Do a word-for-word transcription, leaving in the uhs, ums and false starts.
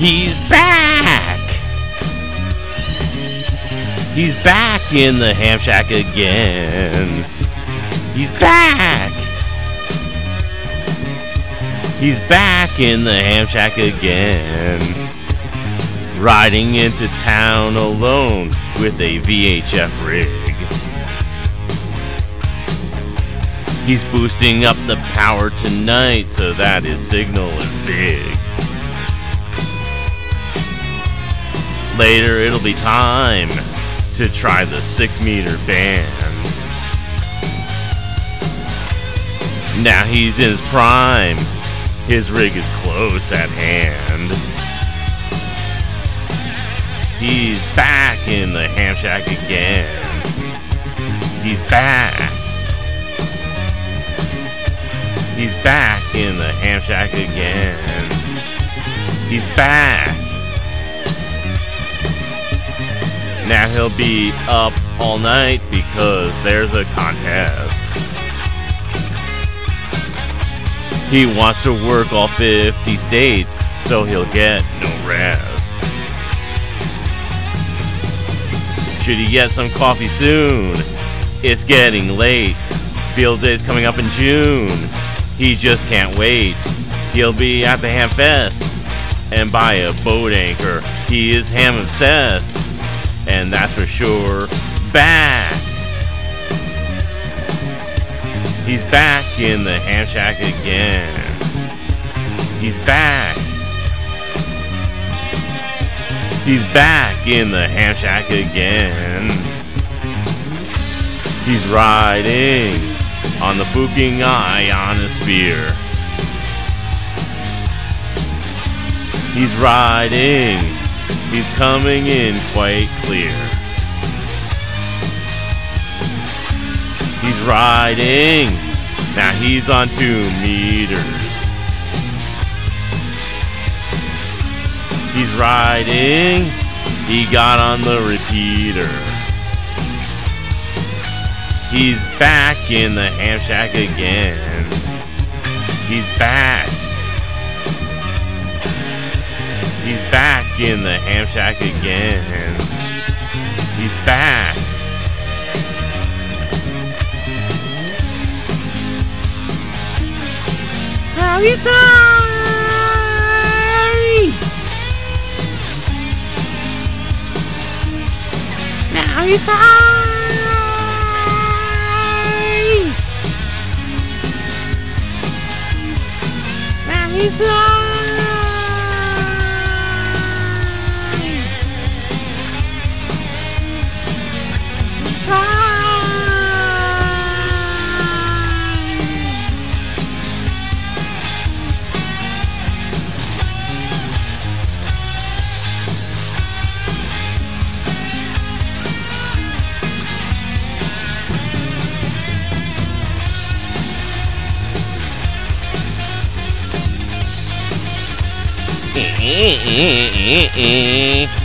He's back! He's back in the ham shack again. He's back! He's back in the ham shack again. Riding into town alone with a V H F rig. He's boosting up the power tonight so that his signal is big. Later it'll be time to try the six meter band. Now he's in his prime. His rig is close at hand. He's back in the ham shack again. He's back. He's back in the ham shack again. He's back. Now he'll be up all night because there's a contest. He wants to work all fifty states, so he'll get no rest. Should he get some coffee soon? It's getting late. Field day's coming up in June. He just can't wait. He'll be at the Ham Fest and buy a boat anchor. He is ham obsessed. And that's for sure. Back! He's back in the ham shack again. He's back. He's back in the ham shack again. He's riding on the Fuking ionosphere. He's riding. He's coming in quite clear. He's riding. Now he's on two meters. He's riding. He got on the repeater. He's back in the ham shack again. He's back. He's back in the ham shack again. He's back. Now he's high. Now he's high. Now he's high. Eh, eh, eh, eh, eh.